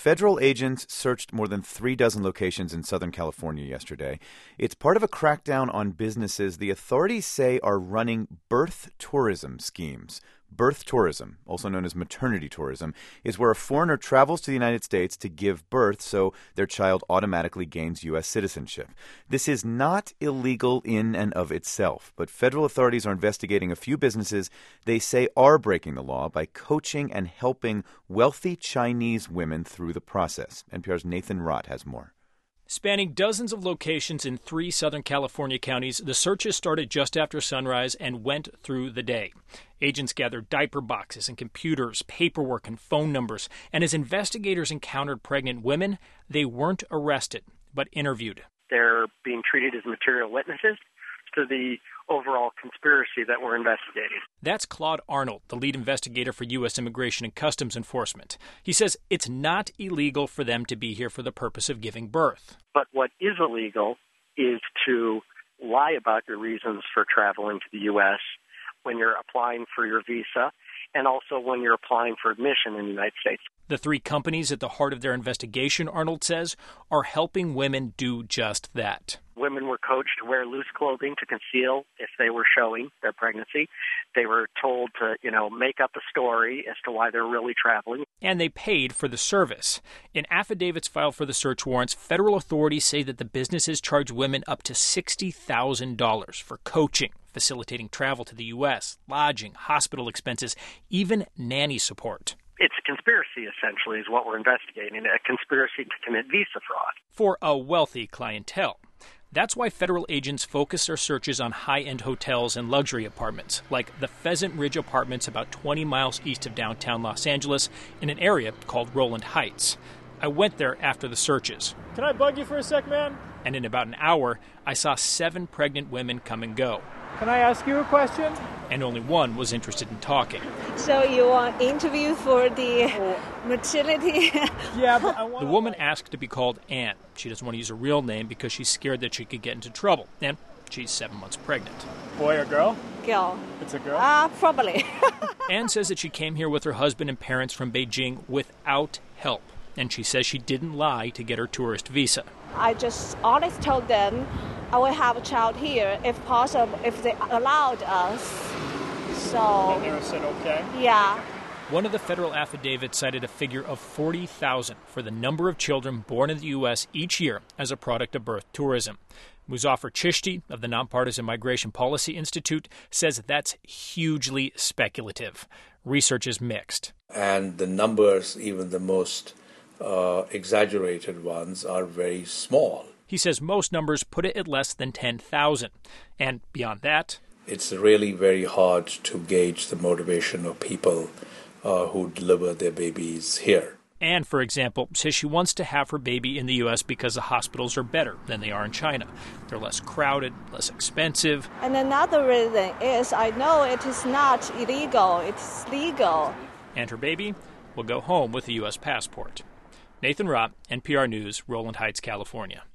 Federal agents searched more than 36 locations in Southern California yesterday. It's part of a crackdown on businesses the authorities say are running birth tourism schemes. Birth tourism, also known as maternity tourism, is where a foreigner travels to the United States to give birth so their child automatically gains U.S. citizenship. This is not illegal in and of itself, but federal authorities are investigating a few businesses they say are breaking the law by coaching and helping wealthy Chinese women through the process. NPR's Nathan Rott has more. Spanning dozens of locations in 3 Southern California counties, the searches started just after sunrise and went through the day. Agents gathered diaper boxes and computers, paperwork and phone numbers, and as investigators encountered pregnant women, they weren't arrested, but interviewed. They're being treated as material witnesses to the overall conspiracy that we're investigating. That's Claude Arnold, the lead investigator for U.S. Immigration and Customs Enforcement. He says it's not illegal for them to be here for the purpose of giving birth. But what is illegal is to lie about your reasons for traveling to the U.S. when you're applying for your visa and also when you're applying for admission in the United States. The 3 companies at the heart of their investigation, Arnold says, are helping women do just that. Women were coached to wear loose clothing to conceal if they were showing their pregnancy. They were told to, make up a story as to why they're really traveling. And they paid for the service. In affidavits filed for the search warrants, federal authorities say that the businesses charge women up to $60,000 for coaching, facilitating travel to the U.S., lodging, hospital expenses, even nanny support. It's a conspiracy, essentially, is what we're investigating, a conspiracy to commit visa fraud. For a wealthy clientele. That's why federal agents focus their searches on high-end hotels and luxury apartments, like the Pheasant Ridge Apartments about 20 miles east of downtown Los Angeles in an area called Roland Heights. I went there after the searches. Can I bug you for a sec, man? And in about an hour, I saw 7 pregnant women come and go. Can I ask you a question? And only one was interested in talking. So you want interview for the maternity? Yeah, but I want... The woman asked to be called Anne. She doesn't want to use her real name because she's scared that she could get into trouble. And she's 7 months pregnant. Boy or girl? Girl. It's a girl? Probably. Anne says that she came here with her husband and parents from Beijing without help. And she says she didn't lie to get her tourist visa. I just honestly told them I will have a child here if possible, if they allowed us. So. And they said okay? Yeah. One of the federal affidavits cited a figure of 40,000 for the number of children born in the U.S. each year as a product of birth tourism. Muzaffar Chishti of the Nonpartisan Migration Policy Institute says that's hugely speculative. Research is mixed. And the numbers, even the most exaggerated ones, are very small. He says most numbers put it at less than 10,000. And beyond that, it's really very hard to gauge the motivation of people who deliver their babies here. Anne, for example, says she wants to have her baby in the U.S. because the hospitals are better than they are in China. They're less crowded, less expensive. And another reason is I know it is not illegal, it's legal. And her baby will go home with a U.S. passport. Nathan Rott, NPR News, Roland Heights, California.